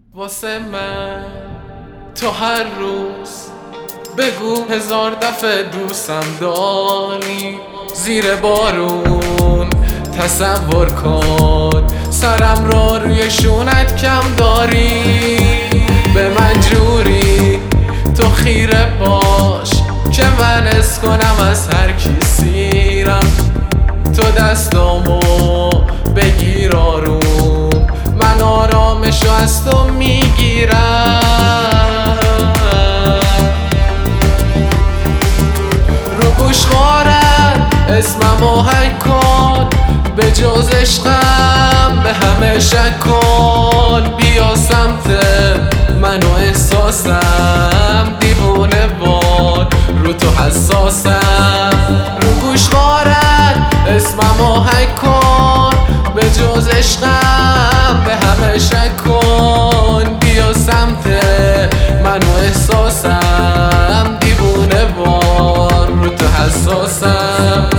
واسه من تو هر روز بگو 1000 دفعه دوستم داری. زیر بارون تصور کن سرم را روی شونت کم داری. به من جوری تو خیره باش که من حس کنم از هر کی سیرم. تو دستامو بگیر آروم، من آرامشو از تو میگیرم. رو گوشوارت اسممو حک کن، به جز عشقم به همه شک کن. بیا سمت من و احساسم، دیوونه وار رو تو حساسم. رو گوشوارت اسممو حک کن، به جز عشقم به همه شک کن. بیا سمت من و احساسم، دیوونه وار رو تو حساسم.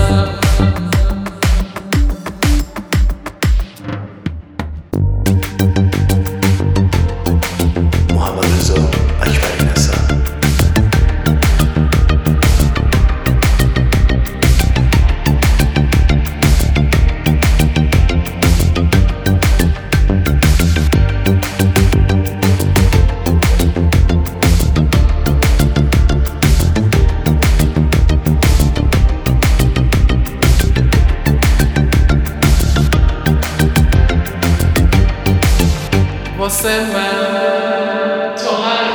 واسه من تو هر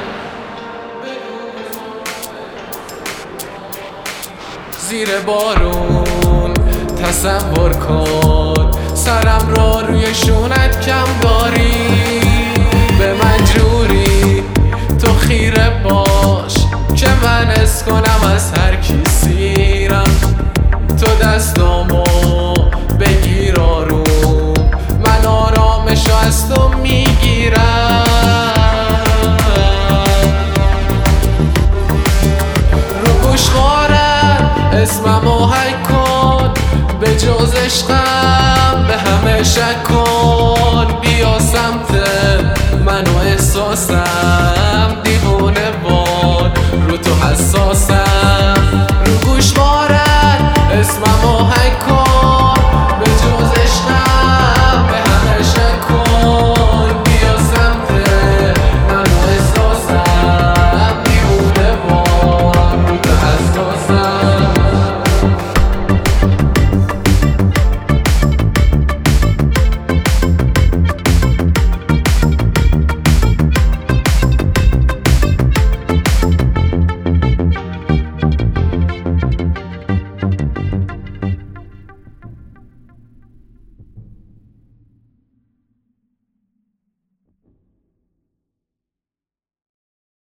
زیر بارون تصور کن سرم را روی شونت کم داری. به من جوری تو خیره باش که من حس کنم از هر کی سیرم. تو دستامو بگیر آروم، من آرامشو از تو میگیرم. رو گوشوارت اسممو حک کن، به جز عشقم به همه شک کن. بیا سمت من و احساسم، دیوونه